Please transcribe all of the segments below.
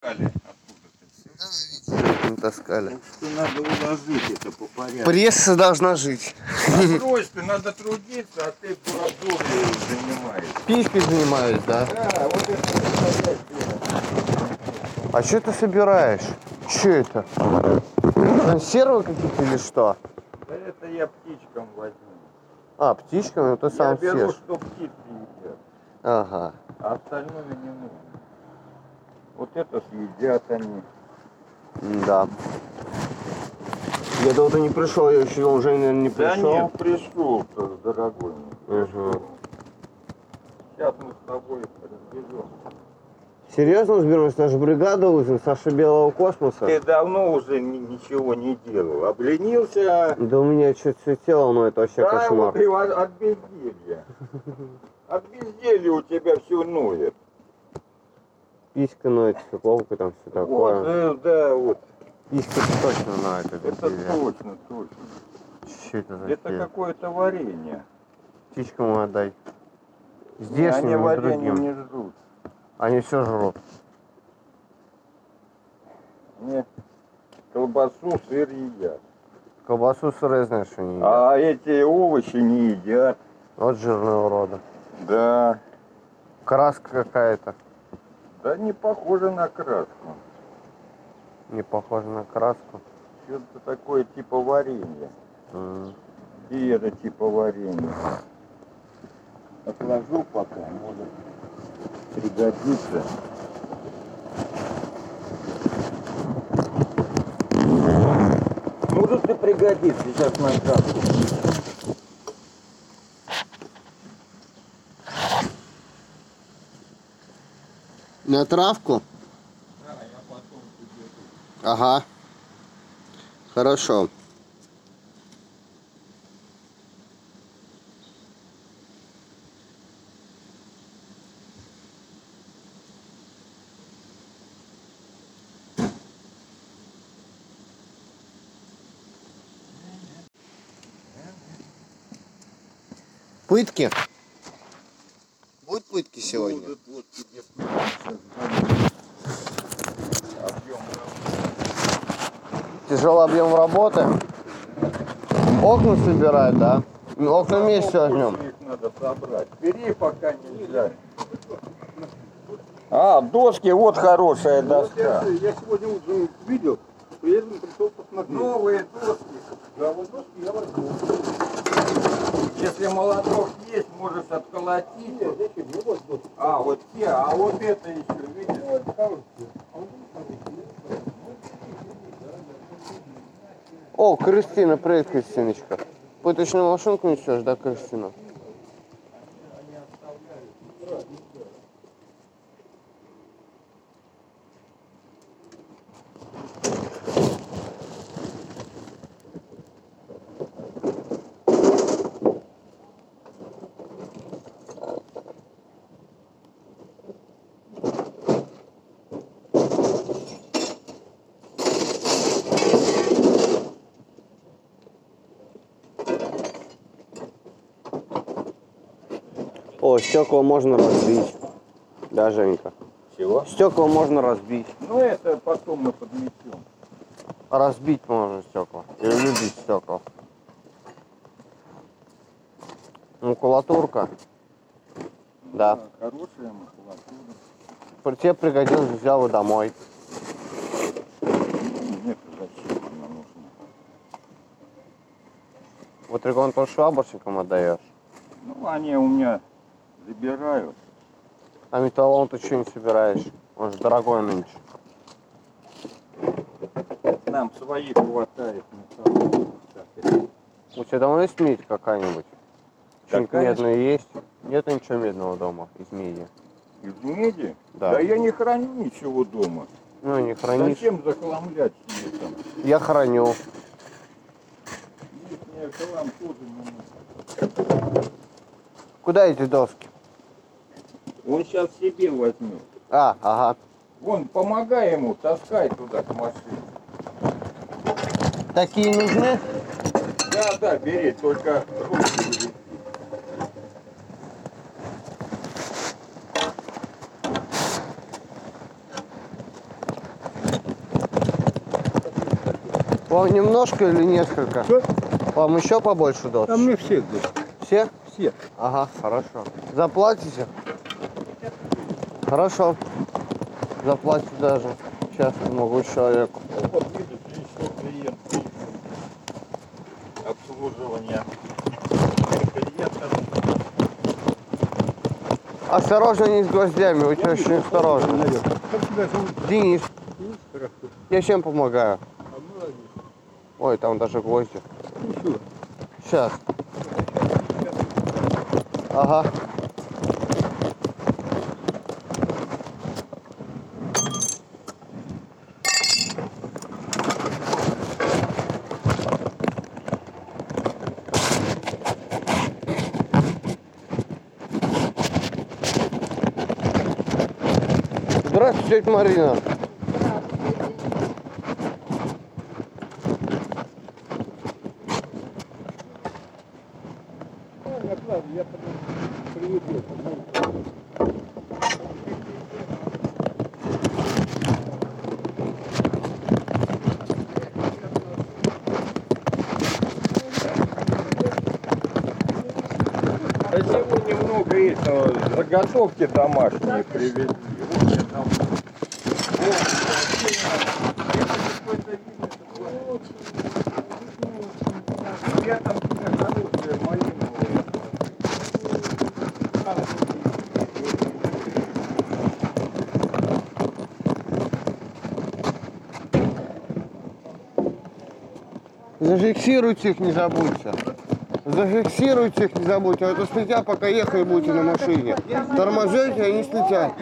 Не таскали. Так что надо уложить это по порядку. Пресса должна жить. Брось ты, надо трудиться, а ты дурой занимаешься. Писькой занимаюсь, да? Да, вот это. А что ты собираешь? Что это? Консервы какие-то или что? Да это я птичкам возьму. А, птичками? Ну ты сам Я беру, съешь. что птицы едят. Ага. А остальное не нужно. Вот это съедят они. Да. Я долго не пришел, я еще уже, наверное, не Да пришел. нет, пришел, дорогой. Угу. Сейчас мы с тобой разберем. Серьезно разберемся? Наша бригада узен, Саша Белого космоса. Ты давно уже ничего не делал. Обленился. Да у меня что-то все тело, но это вообще Да, кошмар. вот и от безделья. От безделья у тебя все ноет. Писька ноет, попка там все такое. Вот, да, вот. Писька точно ноет. Это точно, точно. Что это за Это херь? какое-то варенье. Птичкам отдай. Не, Здесь они не варенье другим. не жрут. Они все жрут. Они колбасу, сыр едят. Колбасу сырой, знаешь, что не едят. А эти овощи не едят. Вот жирные уроды. Да. Краска какая-то. Да не похоже на краску. Не похоже на краску. Что-то такое типа варенья. И это типа варенья. Отложу пока, может пригодится. Может и пригодится, сейчас на краску. На травку? Да, я потом тебе. Ага. Хорошо. Пытки? Будут пытки сегодня? Будут вот тебе объем. Тяжелый объем работы. Окна собирать, да? Окна вместе возьмем. Их надо собрать. Бери, пока нельзя. А, доски, вот хорошая доска. Я сегодня утром видел, приеду, пришел посмотреть. Новые доски. Да, вот доски я возьму. Если молоток есть, можешь отколотить. Нет, зачем? Ну вот доски. А, вот те, а вот это еще, видишь? Вот короткие. О, Кристина, привет, Кристиночка. Пыточную машинку несешь, да, Кристина? О, стекла можно разбить. Да, Женька? Чего? Стекла можно разбить. Ну это потом мы подметем. Разбить можно стекла. Или любить стекла. Макулатурка. Да. Хорошая макулатура. Тебе пригодилось, взял и домой. Нет, зачем она нужна? Вот ремонт тоже швабрщикам отдаешь. Ну они у меня забирают. А металлон ты что не собираешь? Он же дорогой нынче. Нам своих хватает металла. У тебя дома есть медь какая-нибудь? Что-нибудь Какая? медное есть? Нет ничего медного дома из меди? Из меди? Да. Да я не храню ничего дома. Ну, не хранишь. Зачем захламлять себе там? Я храню. Лишний хлам тоже не нужен. Куда эти доски? Он сейчас себе возьмет. А, ага. Вон, помогай ему, таскай туда к машине. Такие нужны? Да, да, бери, только руки вывести. Вам немножко или несколько? Что? Вам еще побольше дать? А мне все здесь. Все? Все. Ага, хорошо. Заплатите? Хорошо. Заплатите даже. Сейчас помогу человеку. Вот видите, еще клиент. Обслуживание клиента. Осторожно, не с гвоздями, вы очень осторожно. Наверх. Как тебя зовут? Денис, Денис? Хорошо. я чем помогаю? А молодец. Ой, там даже гвозди. Ничего. Сейчас. Ага. Здравствуйте, тетя Марина. Я приведу. А сегодня немного этого, заготовки домашние привезли. Вот я там. Я там хорошие малиновые. Зафиксируйте их, не забудьте. Зафиксируйте их, не забудьте. А то слетят, пока ехали будете на машине. Тормозите, они слетят.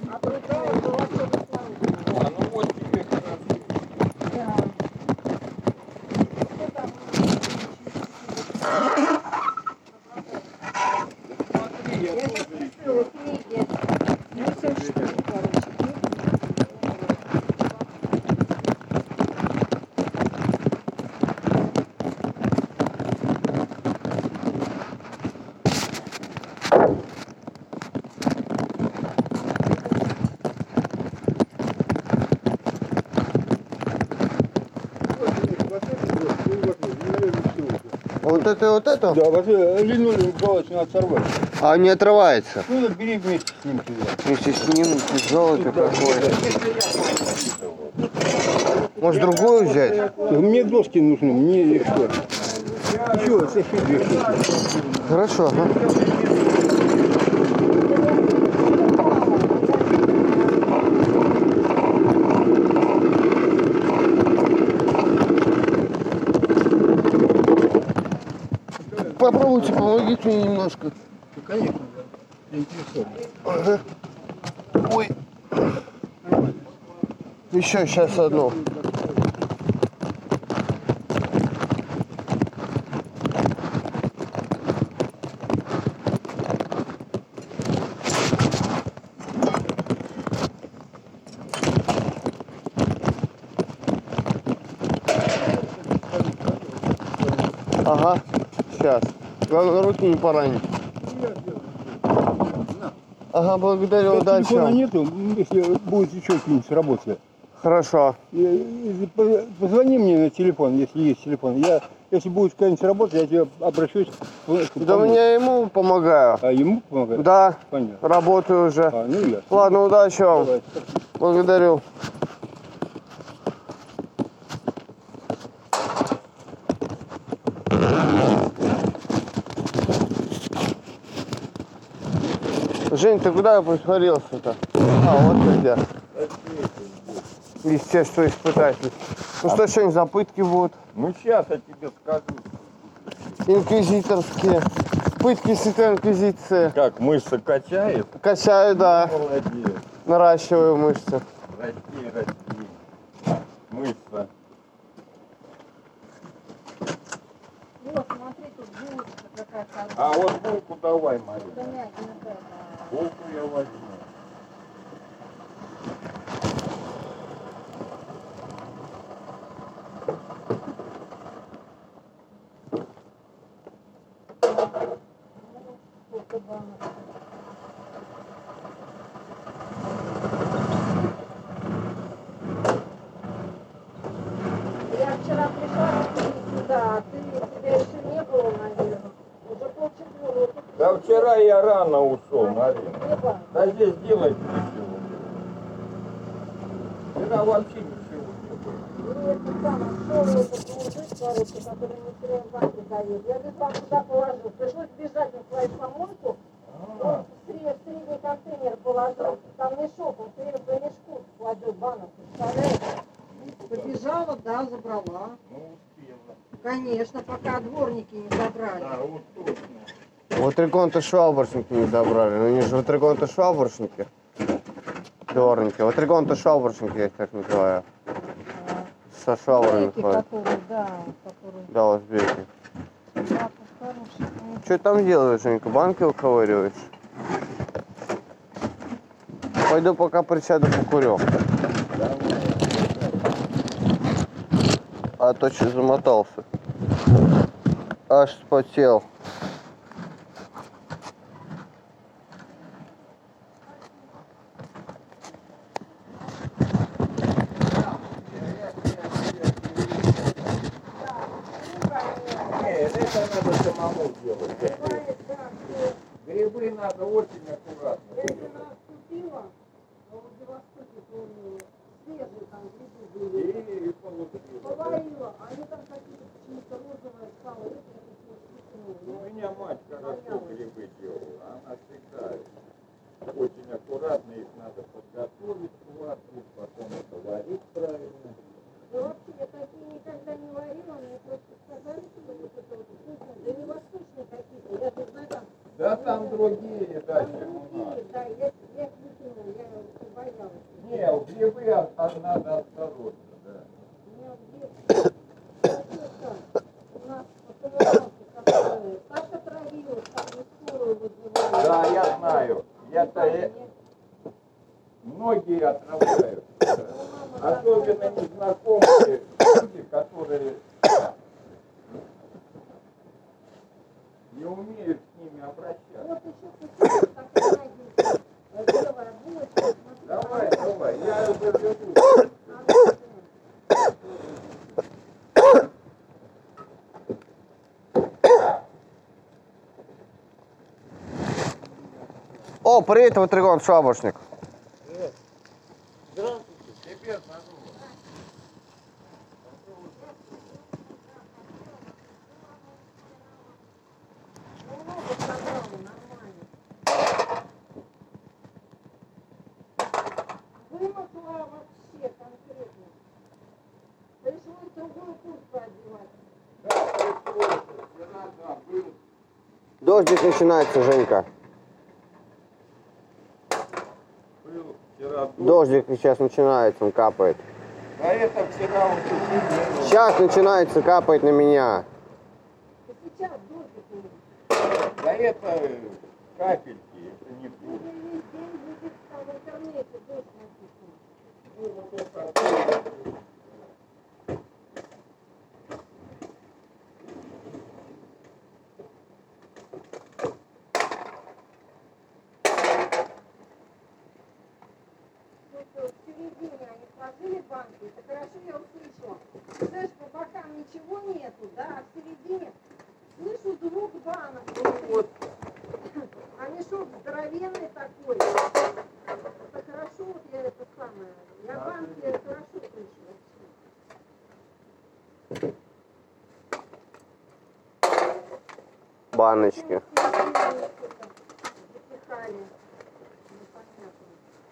Вот это и вот это? Да, вообще линолеум галочку надо сорвать. А не отрывается. Ну, это бери вместе с ним сюда. Вместе с ним золото какое. Может другую взять? Мне доски нужны, мне их что? Еще, совсем две штуки. Хорошо. Ага. Попробуйте, помогите мне немножко. Ну, конечно, да. Интересно. Ага. Ой. Еще сейчас одну. Ага, сейчас. Главное, руки не поранить. Ага, благодарю, удачи. Телефона вам. нету, если будет еще что-нибудь работать. Хорошо. Позвони мне на телефон, если есть телефон. Если будет какая-нибудь работа, я тебе обращусь. Да мне ему помогаю. А ему помогать? Да, Понятно. работаю уже. А, ну ясно. Ладно, удачи вам. Давай. Благодарю. Жень, ты куда притворился-то? А, вот ты где. Естественно, испытатель. Ну что, сегодня запытки будут? Ну сейчас я тебе скажу. Инквизиторские. Пытки Святой Инквизиции. Как мышца качает? Качаю, да. Молодец. Наращиваю мышцы. Расти, расти. Мышца. Вот, смотри, тут булочка какая хорошая. А вот булку давай, Марина. Говядина такая. Булку я возьму. Сколько банок. Я вчера пришла. вчера я рано ушел, Марина. Да здесь делать ничего. Вчера вообще ничего не было. Это самое, шел этот мужик, короче, который не теряет банки дает. Я говорю, вам туда положу. Пришлось бежать на свою помойку. Он в средний контейнер положил. Там мешок, он все время по мешку кладет банок. Представляете? Побежала, да, забрала. Ну, успела. Конечно, пока дворники не забрали. Да, вот точно. Вот реконты швабршники не забрали. Ну они же вот реконты швабршники. Дворники. Вот реконты швабршники, я их так называю. Со швабрами Узбеки, ходят. которые, да, которые. Да, узбеки. Да, хорошие. Что ты там делаешь, Женька? Банки уковыриваешь? Пойду пока присяду покурю. А то что замотался. Аж спотел. Нет, это надо самому делать. Грибы надо очень аккуратно. И полугрибы. Поварила, а они там какие-то почему-то розовые стало. У меня мать хорошо грибы делала. Она всегда очень аккуратно их надо подготовить, схватывать, потом это варить правильно. Да вообще я такие никогда не варила, мне просто сказали, что вот это вот вкусно. Да не восточные какие-то, я же знаю там. Да там другие, да, Там чем у нас. другие, да, я их выкинула, я боялась. Не, грибы надо осторожно, да. У меня где у нас по коммуналке, которые так отравилась, там не скорую вызывали. Да, я знаю. Это многие отравляют. Особенно незнакомые люди, которые не умеют с ними обращаться. Вот еще такая белая булочка. Давай, я заведу. О, привет, вот реконт швабршник. Здравствуйте. Тебе здорово. Вымокла вообще конкретно. Пришлось другую куртку одевать. Да, пришлось. Вчера, да, был. Дождик начинается, Женька. Был вчера дождь. Дождик сейчас начинается, он капает. А это вчера он чуть-чуть. Сейчас начинается, капает на меня. И сейчас дождик у них. Да это капельки, это не Уже будет. весь день будет там в интернете дождь написан. В середине они сложили банки, это хорошо я услышала. Знаешь, по бокам ничего нету, да, а в середине слышу звук банок. Вот. А мешок здоровенный такой. Это хорошо, вот я это самое, я банки хорошо слышу. Баночки. Запихали. Непонятно.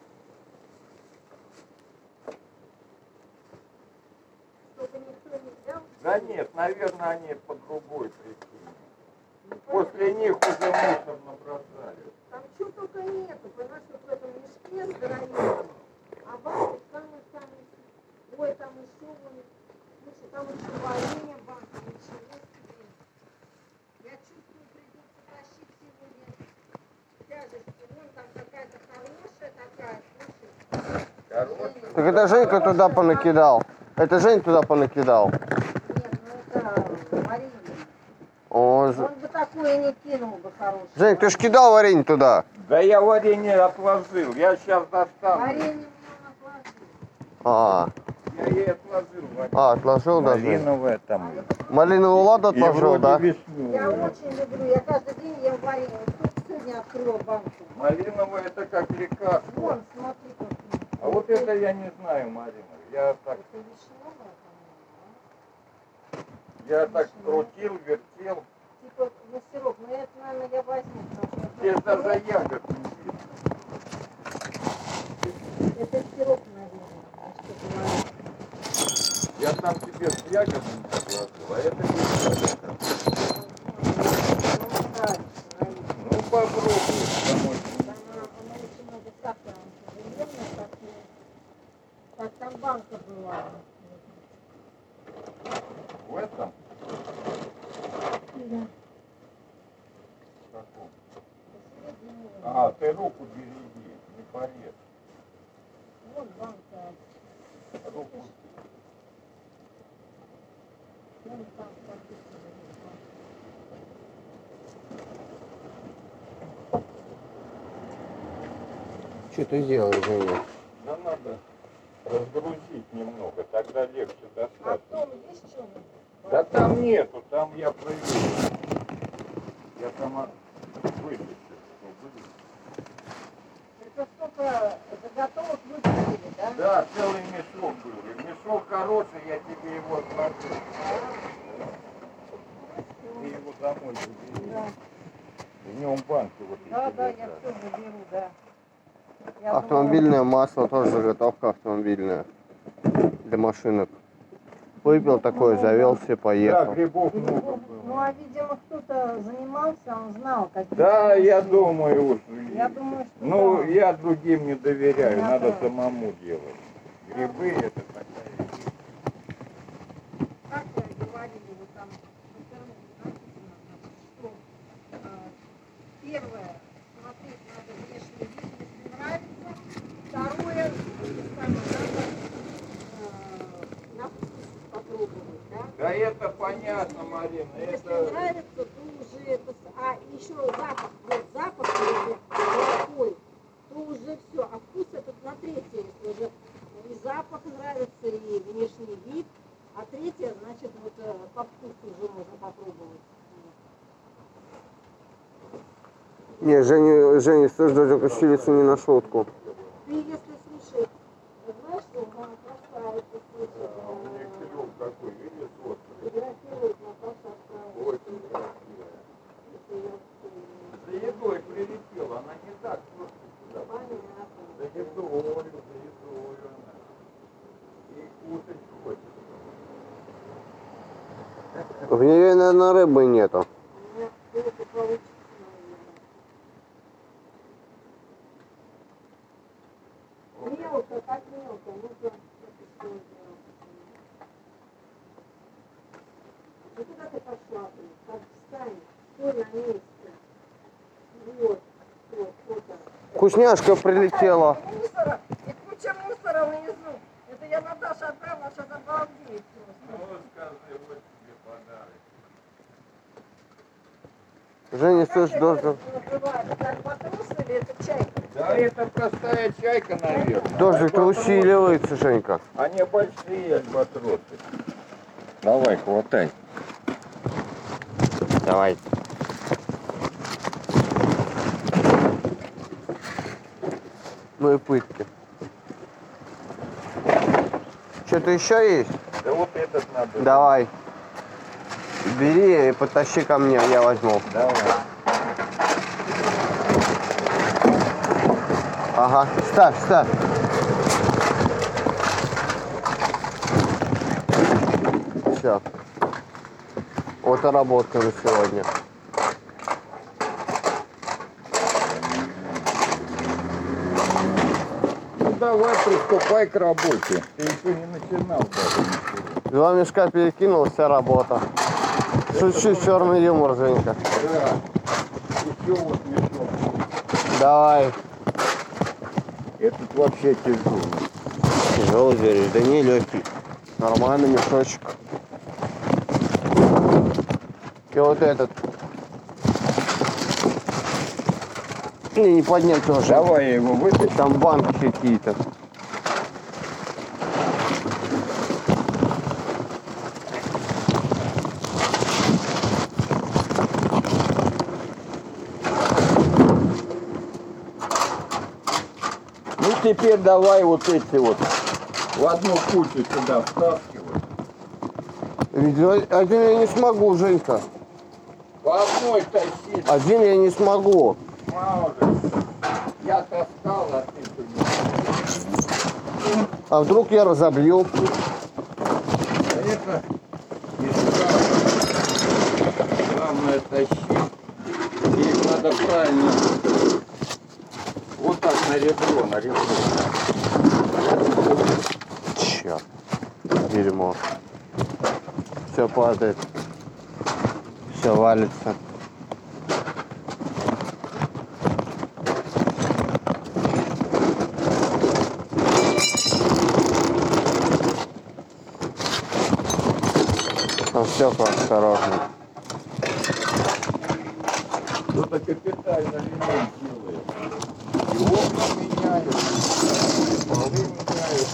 Чтобы никто не взял. Да нет, наверное, они по другой причине. После них уже мусор набросали. Там чего только нету, понимаешь, вот в этом мешке здоровенном. А банки самые-самые. Ой, там еще вон. Слушай, там еще варенье банки, ничего себе. Я чувствую, придется тащить сегодня тяжести. Вон там какая-то хорошая такая, слушай. Хороший. Так это Женька туда понакидал. Это Жень туда понакидал. Нет, ну это варенье. Он же... Он бы такое не кинул бы хорошее. Жень, ты ж кидал варенье туда. Да я варенье отложил, я сейчас достану. Варенье мне он отложил. А, Я ей отложил варенье. отложил даже. Малиновое там. Малиновую ладу И отложил, вроде да? Я вишневое. очень люблю, я каждый день ем варенье. Тут жизни открыла банку. Малиновое это как лекарство. Вон, смотри, как. А вот это я не знаю, Марина. Я так Это вишневая, по-моему, Я так крутил, вертел. да? Типа на сироп. Но это, наверное, я возьму. Потому что Здесь это даже сироп. ягод не видно. Это сироп, наверное. Что говорят. Я там тебе с ягодами предложил, а это не ягодка. Ну попробуй, домой. Она очень много сахара. Так, там банка была. В этом? Да. В каком? А, ты руку береги, не порежь. Вот банка. Руку. Вон там написано. Что ты делаешь, Женя? Да надо разгрузить немного, тогда легче А достать. том есть что-нибудь? Да там нету, там я проверю. Я там вылечу. Это сколько заготовок выпустили, да? Да, целый мешок был. И мешок хороший, я тебе его смотрю. Ты его домой забери. Да, В нем банки вот эти да, я лежат. все заберу, да. Я Автомобильное масло, тоже заготовка автомобильная. Для машинок. Выпил такой, завелся, Да, поехал. грибов думала, много ну, было. а видимо кто-то занимался, он знал, как. Да, я думаю уж. Я думаю, что Ну, да. я другим не доверяю, Да, надо да. самому делать. Грибы это такая вещь. Как говорили, вот там в интернете написано, что первое, смотреть надо внешний вид, если нравится. Второе, надо на вкус попробовать, да? Да это понятно, Марина, Если это... нравится, то уже это... А еще запах, вот запах если плохой, то уже все. А вкус этот на третье, если уже и запах нравится, и внешний вид. А третье, значит, вот по вкусу уже можно попробовать. Не, Женя, слышь, дядя Косилицу не на шутку. Ты если слушай, знаешь, что она красавица, слушай, У них клюв какой, видишь, вот. фотографирует Наташа отправила. Очень красивая. За едой прилетела, она не так просто сюда. Понятно. За едой она. И кушать хочет. В нее, наверное, рыбы нету. Нет, это получится, наверное. Мелко, как мелко. Ну-ка, что сделать? Ну куда ты пошла? Так, встань. Стой на месте. Вот. Вот, фото. Вкусняшка прилетела. Мусора. И куча мусора внизу. Это я Наташе отправила, сейчас обалдеет просто. Ну, скажи, вот тебе подарок. Женя, Как слышь, это дождик. называется? Как матрос или это чайка? Да это простая чайка, наверное. Дождик усиливается, Женька. Они большие альбатросы. Давай, хватай. Давай. Ну и пытки. Что-то еще есть? Да вот этот надо. Давай. Бери и потащи ко мне, я возьму. Давай. Ага, ставь, ставь. Все. Вот и работка на сегодня. Ну давай, приступай к работе. Ты еще не начинал даже ничего. 2 мешка перекинул, вся работа. Шучу, черный юмор, Женька. Да. Еще вот мешок. Давай. Этот вообще тяжелый. Тяжелый, говоришь? Да не, легкий. Нормальный мешочек. И вот этот. Не поднять тоже. Давай я его вытащу. Там банки какие-то. теперь давай вот эти вот в одну кучу сюда втаскивай. Ведь один я не смогу, Женька. По одной тащи. Один я не смогу. Можешь. Я таскал, а ты не. А вдруг я разобью? А это не страшно. Главное тащить. И их надо правильно. Вот так на ребро, на ребро. Черт. Дерьмо. Все падает. Все валится. Там стекла осторожно. Кто-то капитально ремонт делает. И окна меняют, и полы меняют.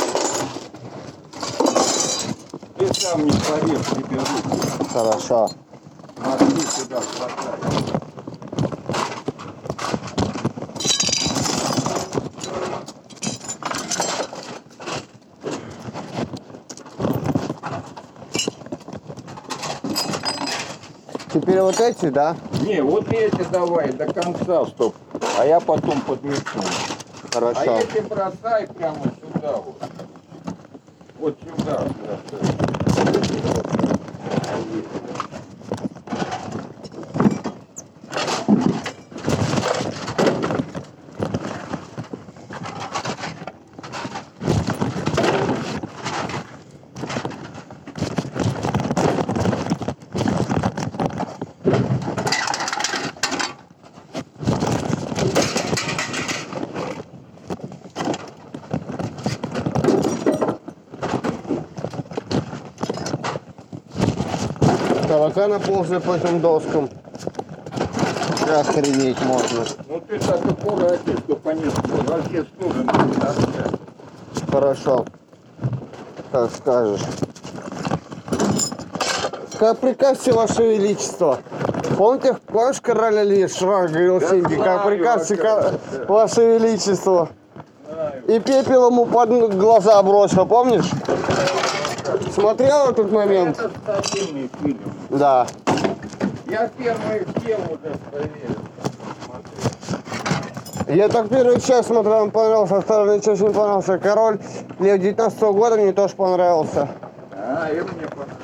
Ты сам не порежь себе руку. Хорошо. Смотри сюда, хватай. Теперь вот эти, да? Не, вот эти давай до конца, стоп. А я потом подметну. Хорошо. А эти бросай прямо сюда вот. Вот сюда бросай. Таракана ползает по этим доскам. Охренеть можно. Ну ты так аккуратнее, чтобы они во все стороны не торчали. Хорошо. Как скажешь. Как прикажете, Ваше Величество? Помнишь, король Илья Шрам говорил Да Синьки, как знаю, прикажете, как Ваше Величество? Знаю. И пепел ему под глаза бросил, помнишь? Смотрел этот момент? Это старинный фильм. Да. Я первую тему уже проверил. Смотри. Я так первую часть смотрел, мне понравился, а вторую часть не понравился. Король Лев 19 года мне тоже понравился. А, и мне понравилось.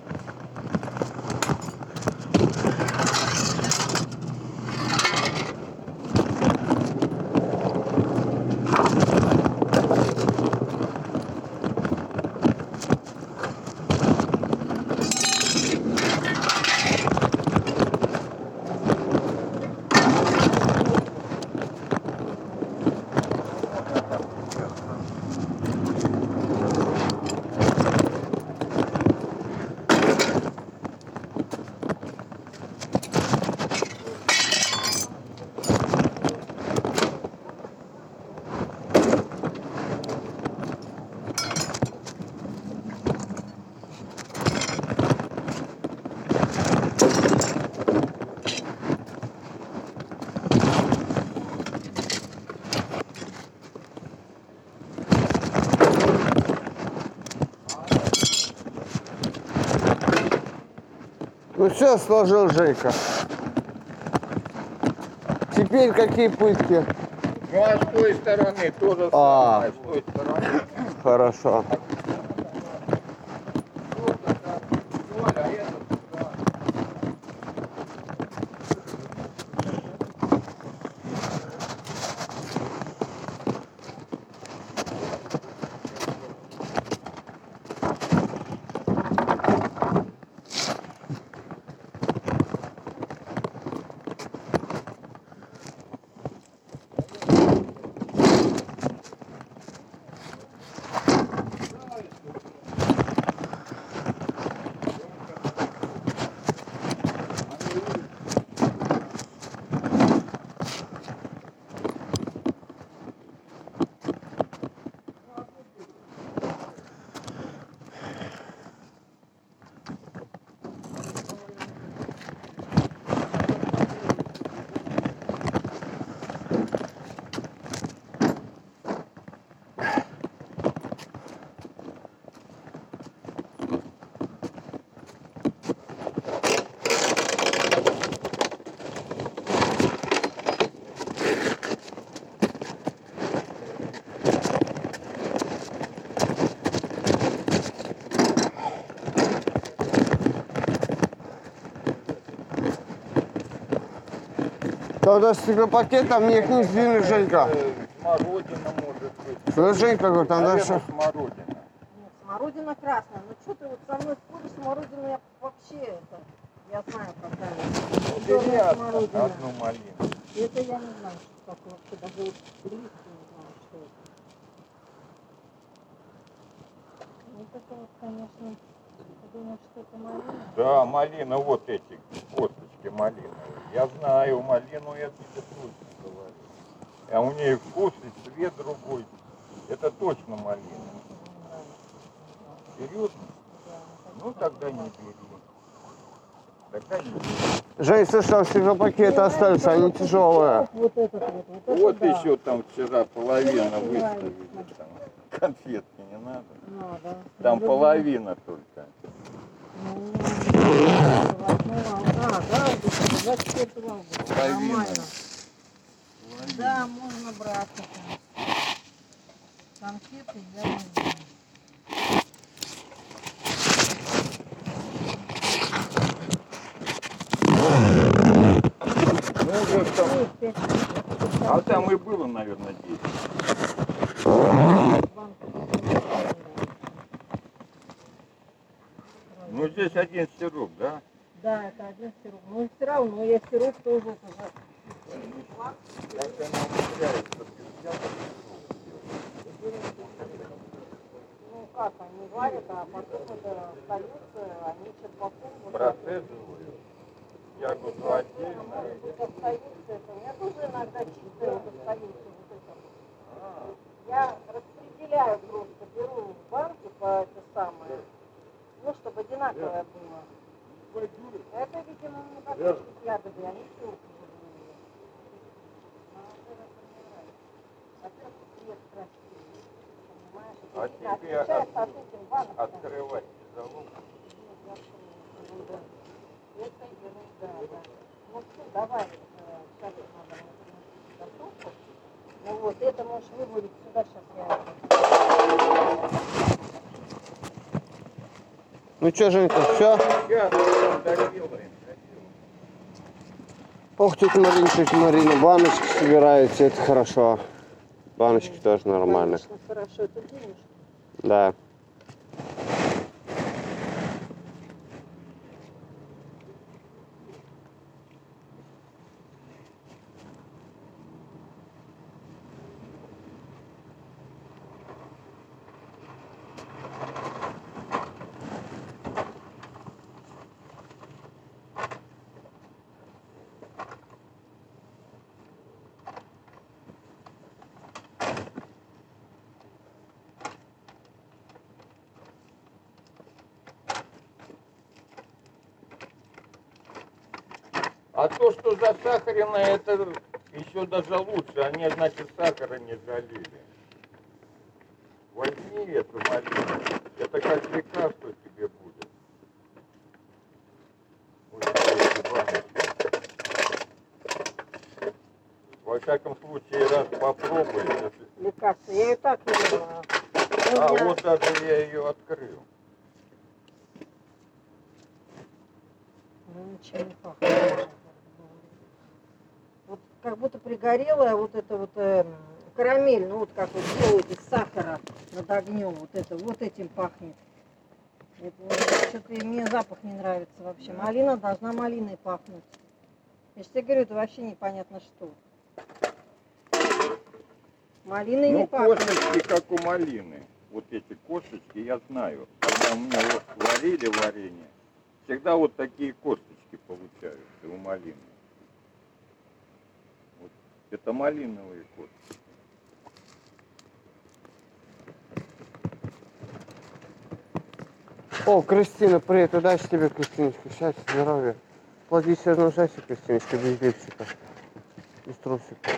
Ну все, сложил Жейка. Теперь какие пытки? Ну а с той стороны тоже А. самое, с той стороны. Хорошо. Вот это, Оля, а это туда. Тогда стеклопакет там их не сдвинешь, Женька. Смородина может быть. Слышь, Женька, говорю, там Наверное, дальше. смородина. Нет, смородина красная. Ну что ты вот со мной споришь, смородину я вообще это... Я знаю, когда Бери черная смородина. одну малину. Это я не знаю, что такое вообще. Даже вот лист не знаю, что это. Вот это вот, конечно, ты думаешь, что это малина? Да, малина, вот эти косточки малиновые. Я знаю, малину я тебе точно говорю. А у нее вкус и цвет другой. Это точно малина. Серьезно? Ну тогда не бери. Тогда не бери. Жень, слышь, там стеклопакеты остались, они тяжелые. Вот этот вот. Это Вот да. еще там вчера половина Мне выставили. нравится. Там. Конфетки не надо. Надо. Там Люблю. половина только. Ну, да, вот это 24 августа. Половина. Нормально. Да, можно брать это. Конфеты я не знаю. Ну, уже там, Ой, 5 а там и было, наверное, 10. Ну, здесь один сироп, да? Да, это один сироп. Ну, все равно, я сироп тоже это за... Как она умудряется без яблок Ну, как, они варят, а потом это остается, они черпаком... процеживают. Ягоду отдельно. Может быть, остается это. У меня тоже иногда чистое вот остается вот это. Я распределяю просто, беру банки по это самое, ну, чтобы одинаковое было. Это, видимо, не как ягоды, они все употребляют. Во-первых, цвет красивый, понимаешь? А Это тебе отличается от этих банок. открывать тяжело. Это ерунда, да. Ну все, давай, сейчас надо готовку. Ну вот, это можешь вывалить сюда, сейчас я... Ну что, Женька, все? Сейчас доделаем. Ох, тетя Марина, баночки собираете, это хорошо. Баночки тоже нормально. Конечно, хорошо, это денежки. Да. А то, что засахарено, это еще даже лучше. Они, значит, сахара не залили. Возьми эту малину. Это как лекарство тебе будет. Вот эти баночки. Во всяком случае, раз попробуй. Лекарство, я и так не ела. А вот даже я ее открыл. Ну, ничего не пахнет. Вот как будто пригорелая вот эта вот карамель, ну вот как вот делают из сахара над огнем, вот этим пахнет. Что-то мне запах не нравится вообще. Малина должна малиной пахнуть. Я же тебе говорю, это вообще непонятно что. Малиной не Ну, пахнет. косточки, как у малины. Вот эти косточки я знаю. Когда у меня вот варили варенье, всегда вот такие косточки получаются у малины. Вот. Это малиновые косточки. О, Кристина, привет, удачи тебе, Кристиночка, счастья, здоровья. Плати себе одну счастье, Кристиночка, без лифчика, без трусика.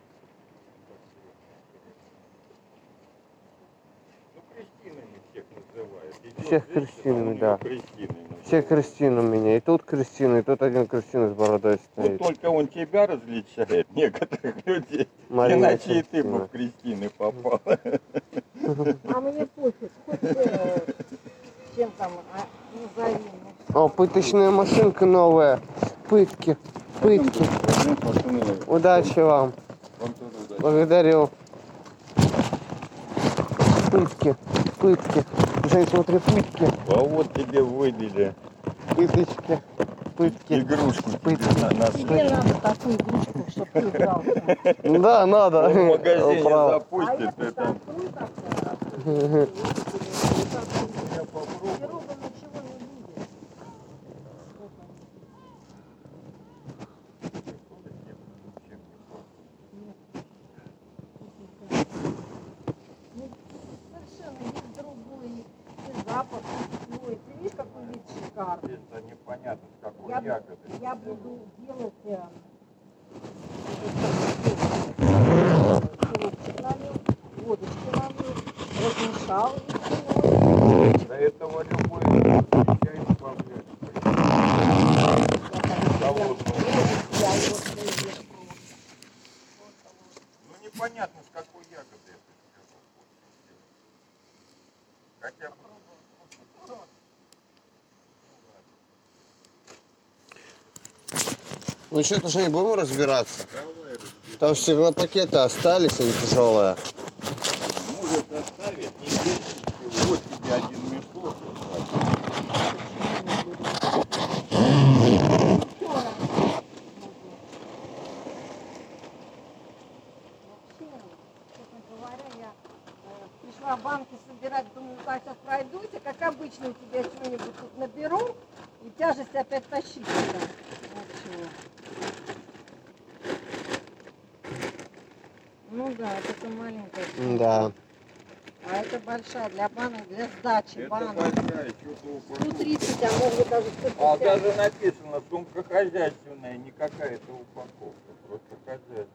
Ну, Кристинами всех называют. Идет Всех женщина, Кристинами, у нее да. Кристиной называют. Все Кристины у меня, и тут Кристина, и тут один Кристина с бородой Вот стоит. только он тебя различает, некоторых людей. Марина Иначе и ты бы Кристина. в Кристины попал. А мне пофиг, хоть чем там, назови. О, пыточная машинка новая, пытки. Пытки. Удачи вам. Благодарю. Пытки. Пытки. Жень, смотри, пытки. А вот тебе выбили Пыточки. Пытки. игрушку. Пытки. Тебе надо такую игрушку, чтобы ты игрался. Да, надо. В магазине Право. А запустит это это. там круто. Я Серега попробую. ничего не будет. Совершенно есть другой и запах. Ой, ты видишь, какой вид шикарный. Это непонятно, с какой Я, ягоды. я буду делать сиропчик налил, водочки налил, размешал и все. До этого любой чай добавляет. Я его съем. Ну непонятно, с какой ягоды это сироп. Хотя бы. Ну что-то же не будем разбираться. Там стеклопакеты остались, они тяжелые. Может оставить, не вешайте, вот тебе один мешок. Честно говоря, я пришла банки собирать, думаю, так сейчас пройдусь, как обычно у тебя что-нибудь тут наберу, и тяжесть опять тащить сюда. Вот чего. Ну да, это маленькая. Да. А это большая для банок, для сдачи Это банок. большая, что-то упаковка. 130, а может быть даже 150. А даже написано сумка хозяйственная, не какая-то упаковка, просто хозяйственная.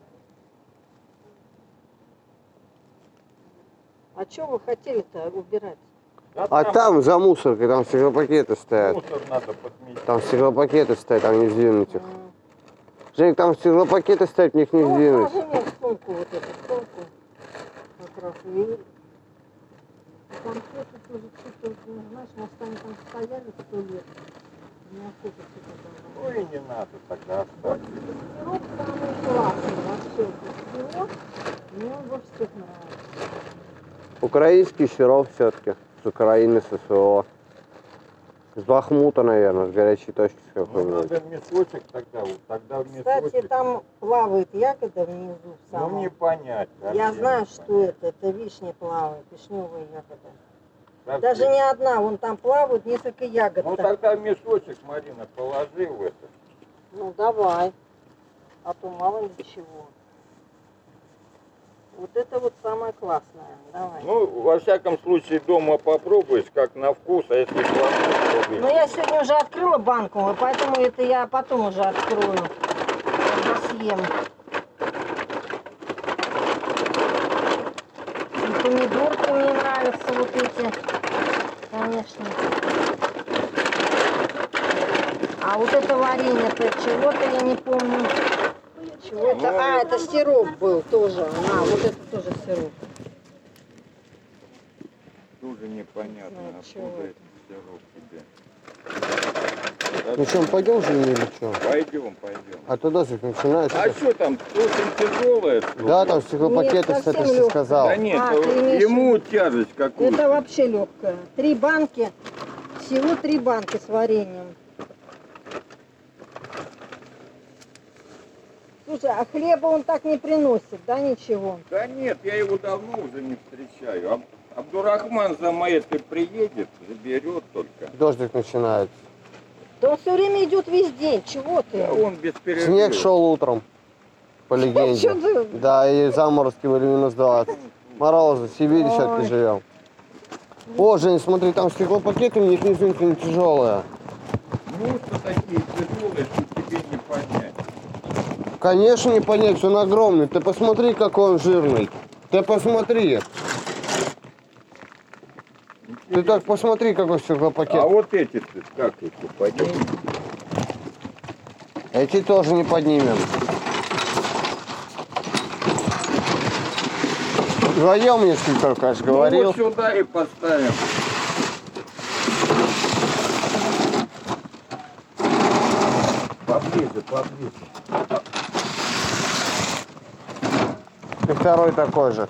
А что вы хотели-то убирать? Да А там за мусоркой, там стеклопакеты стоят. мусор надо подметить. Там стеклопакеты стоят, там не сдвинуть их. Жень, там стеклопакеты стоят, в них не Ну, сдвинуть. сложи мне в сумку вот эту сумку. Как раз. И конфеты тоже что-то, ну, знаешь, может, они там стояли 100 лет. Неохота что-то Ну и не надо тогда оставить. Сироп самый классный вообще. Это сироп, мне он больше всех нравится. Украинский сироп все-таки. С Украины, с СВО. С Бахмута, наверное, с горячей точки с Ну какой-нибудь. надо мешочек тогда, вот тогда в Кстати, мешочек. там плавает ягода внизу в Ну самом. не понять. Я совсем знаю, не что понять. это вишня плавает, вишневая ягода. Совсем. Даже не одна, вон там плавают несколько ягод. Ну тогда в мешочек, Марина, положи в это. Ну давай, а то мало ли чего. Вот это вот самое классное, давай. Ну, во всяком случае, дома попробуешь, как на вкус, а если плохой, то Но я сегодня уже открыла банку, и поэтому это я потом уже открою. Когда съем. И помидорки мне нравятся вот эти, конечно. А вот это варенье-то чего-то я не помню. Чего это? Ну, А, это сироп был тоже. А, вот это тоже сироп. тоже непонятно, Ну, чего откуда это? этот сироп тебе. Ну что, пойдем же или что? Пойдем, пойдем. А то дождик начинается. А что там, очень тяжелое? Да, там стеклопакеты, Нет, кстати, совсем ты лёгкое. сказал. Да нет, А, ты имеешь в ему тяжесть какую-то. Это вообще легкое. 3 банки, всего 3 банки с вареньем. Слушай, а хлеба он так не приносит, да, ничего? Да нет, я его давно уже не встречаю. Абдурахман за Маэтой приедет, заберет только. Дождик начинается. Да он все время идет весь день, чего ты? Да он без перерыва. Снег шел утром, по легенде. Чё ты? Да, и заморозки были минус 20. Морозы, в Сибири все-таки Ой. живем. О, Жень, смотри, там стеклопакеты, у них внизу не тяжелые. Мусор такие тяжелые, что тебе не понять. Конечно, не понять, он огромный. Ты посмотри, какой он жирный. Ты посмотри. Ты так посмотри, какой стеклопакет. А вот эти как эти пойдем? Эти тоже не поднимем. Вдвоем, если только, я же говорил. Ну, вот сюда и поставим. Поближе, поближе. И второй такой же.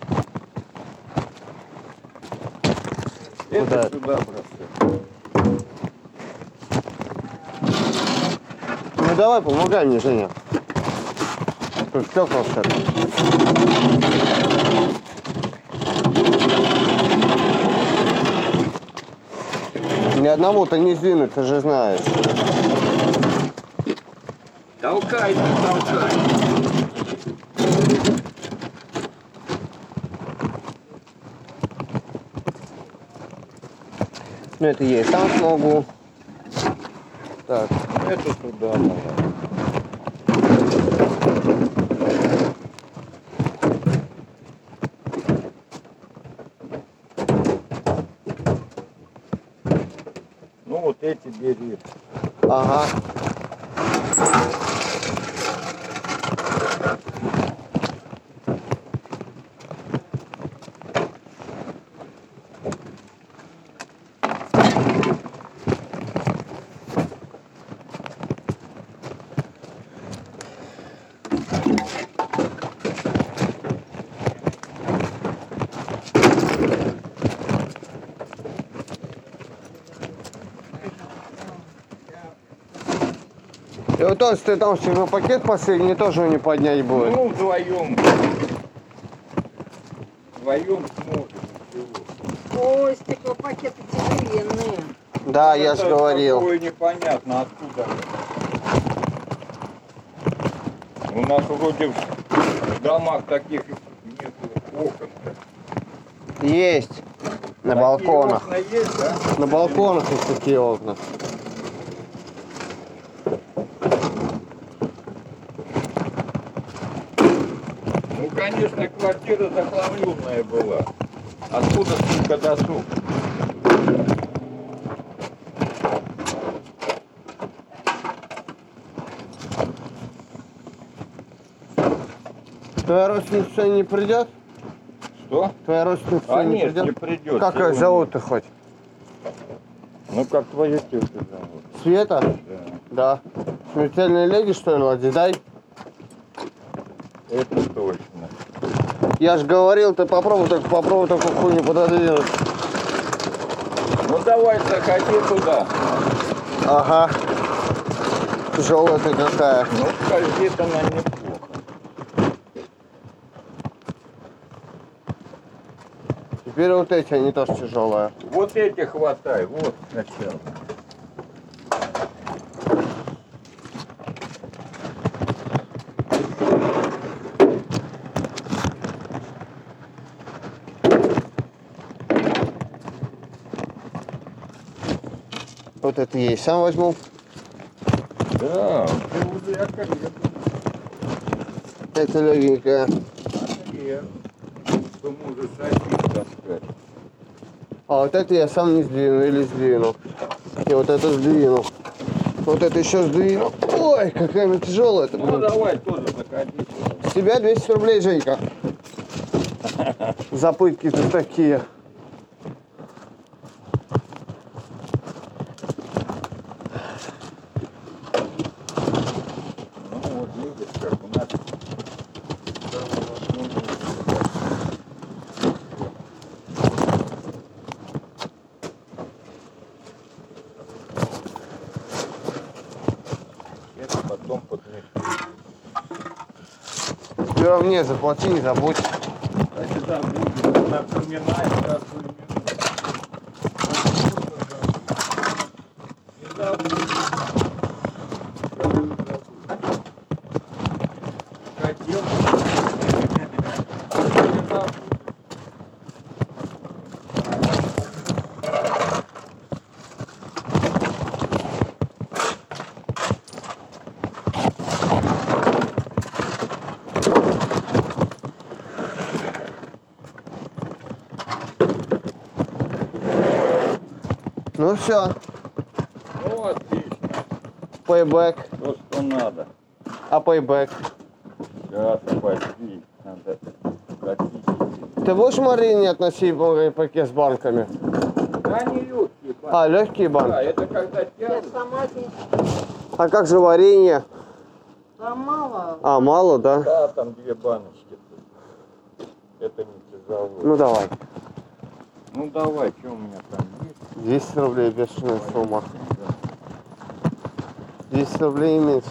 Это Куда? сюда бросай. Ну давай, помогай мне, Женя. Тут стекла все. Ни одному-то не сдвинуть, ты же знаешь. Толкай, толкай. Ну это я и сам смогу. Так. Это туда надо. Ну вот эти бери. Ага. И вот он, если ты там себе пакет последний, тоже не поднять будет. Ну вдвоем. Вдвоем сможем. Ой, стеклопакеты тяжеленные. Да, я же говорил. Такое непонятно откуда. У нас вроде в домах таких нет окон. Есть. На Такие балконах. окна есть, да? На балконах есть такие окна. Ну, конечно, квартира захламленная была. Откуда столько досуг? Твоя родственница не придет? Что? Твоя родственница А не нет, придет? не придет. Как ее зовут-то хоть? Ну, как твою тетю зовут? Света? Да. Да. Смертельная леди, что ли, Лади, дай? Это точно. Я же говорил, ты попробуй только хуйню пододвинуть. Ну, давай, заходи туда. Ага. Тяжелая ты какая. Ну, скользит она неплохо. Теперь вот эти, они тоже тяжелые. Вот эти хватай, вот сначала. Вот это я и сам возьму. Да, ты уже как Это легенькая. ты можешь один таскать. А вот это я сам не сдвину или сдвину. И вот это сдвину. Вот это еще сдвину. Ой, какая она тяжелая. Ну, давай тоже заходи. С тебя 200 рублей, Женька. За пытки-то такие. Ну, вот видишь, как у нас... Это потом поднять. Ты мне заплати, не забудь. Значит, там будет напоминать каждую минуту. Не забудь. Хотел. Не забудь. Ну все, Ну, отлично. пейбэк. То, что надо. А пейбэк? Сейчас, пойди. Надо практически. Ты будешь Марине относить пакет с банками? Да, не легкие банки. А, легкие Да, банки? это когда Я тянут. сама здесь. А как же варенье? Там мало. А, мало, да? Да, там 2 баночки. Это не тяжело. Ну давай. Ну давай, что у меня там есть? 200 рублей бешеная сумма. 200 рублей и меньше.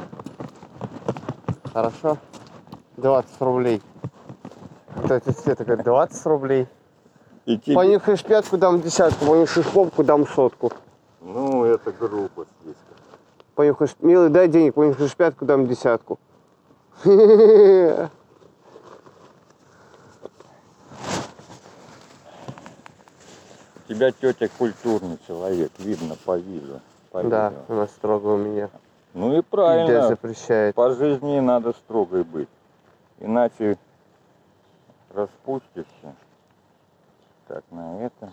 Хорошо? 20 рублей. Кстати, Света говорит, 20 рублей. И тебе... Понюхаешь пятку, дам десятку. Понюхаешь попку, дам сотку. Ну, это грубо здесь. Понюхаешь, милый, дай денег, понюхаешь пятку, дам десятку. Тебя тетя культурный человек, видно по виду. По Да, виду. она строго у меня. Ну и Везде правильно. запрещает. По жизни надо строгой быть. Иначе распустишься. Так, на это.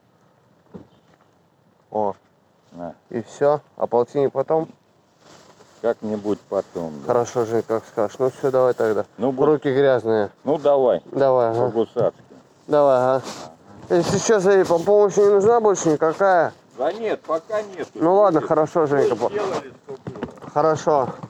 О, На. и все. А полтинник потом? Как-нибудь потом. Да. Хорошо, Жень, как скажешь. Ну все, давай тогда. Ну, Руки грязные. ну давай, Давай, ага. по-гусарски. Давай, ага. Если что, помощь не нужна больше никакая? Да нет, пока нет. Ну ладно, хорошо, Женька. Сделали, что было. Хорошо.